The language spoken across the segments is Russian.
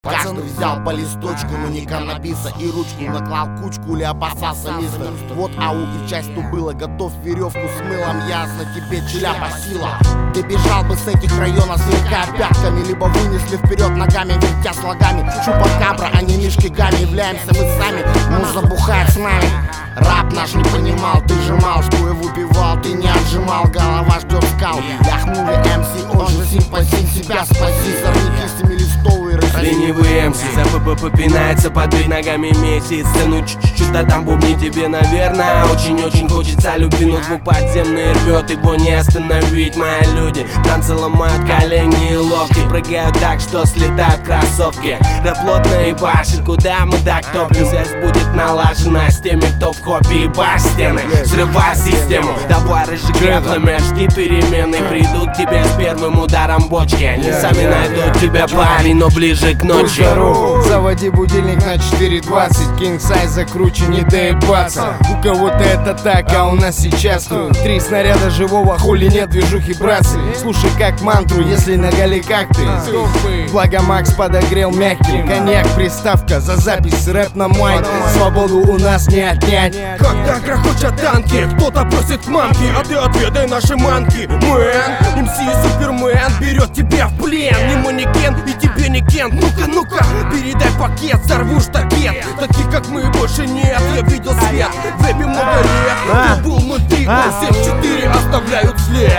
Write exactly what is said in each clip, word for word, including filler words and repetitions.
Каждый взял по листочку, но не каннабиса, и ручку наклал кучку или опасался мистер. Вот ау и часть тубыла, готов веревку с мылом, ясно тебе чляпа сила. Ты бежал бы с этих районов, сверкая пятками, либо вынесли вперед ногами, вертя слогами. Чупакабра, а не мишки гами, являемся мы сами, муза бухает с нами. Рап наш не понимал, ты жемал, что я выпивал, ты не отжимал, голова ждет скал. Ляхнули эм си, он же симпатин, себя спаси, сорняки семилистовые рыси. Ленивый эм си за ПП пинается, под ногами месяца. Ну чуть-чуть, да там бубни тебе, наверное. Очень-очень хочется любви, но звук подземный рвет, его не остановить. Мои люди танцы ломают колени и локти, прыгают так, что слетают кроссовки. Да плотно и башит, куда мы так топим. Связь будет налажена с теми, кто в хобби и баш стены. Взрывай систему, давай разжигай пламя, жди перемены. Придут к тебе с первым ударом бочки, они сами найдут тебя, парень, но ближе к ночи. Заводи будильник на четыре двадцать, King Size закруче, не доебаться. У кого-то это так, а у нас сейчас тут три снаряда живого, хули нет движухи, братцы. Слушай как мантру, если на гале как ты. Благо Макс подогрел мягкий коньяк, приставка за запись, рэп на майк. Свободу у нас не отнять. Когда грохочут танки, кто-то просит мамки, а ты отведай наши манки. Мэн, эм си Супермен берет тебя в плен. Не манекен и тебе не кент. Ну-ка, ну-ка, передай пакет, взорву штакет. Таких как мы больше нет, я видел свет в рэпе много лет. Кто был внутри, семь четыре оставляют след.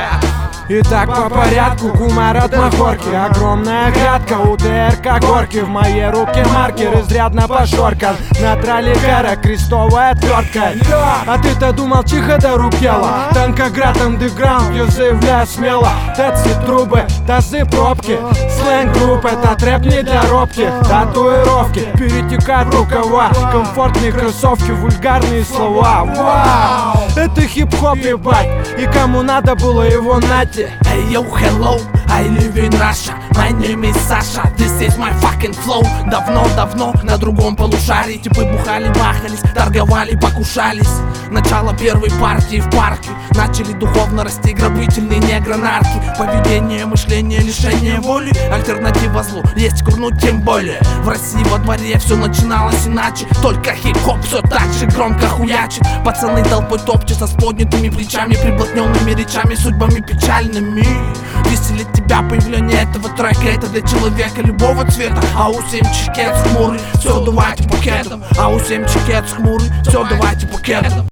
Итак, по порядку, кумар от махорки. Огромная грядка, у ТРК горки. В моей руке маркер изрядно пошоркан. На трале гора, крестовая отвертка. А ты-то думал, тихо до рук дело. Танкоград, андеграунд, я заявляю смело. Тэци, трубы, тазы, пробки. Сленг групп, это трэп не для робких. Татуировки перетекают рукава. Комфортные кроссовки, вульгарные слова. Вау! Это хип-хоп, ебать. И кому надо было его нате. Hey yo, hello, I live in Russia. My name is Sasha, this is my fucking flow. Давно-давно на другом полушарии типы бухали, бахались, торговали, покушались. Начало первой партии в парке. Начали духовно расти грабительные негронарки. Поведение, мышление, лишение воли. Альтернатива злу, есть курнуть тем более. В России во дворе все начиналось иначе. Только хип-хоп все так же громко хуячит. Пацаны толпой топчутся с поднятыми плечами, приблотненными речами, судьбами печальными. Веселит тебя появление этого трека. Это для человека любого цвета. А у семь чекет хмурый, все давайте пакетом. А у семь чекет хмурый, все давайте пакетом.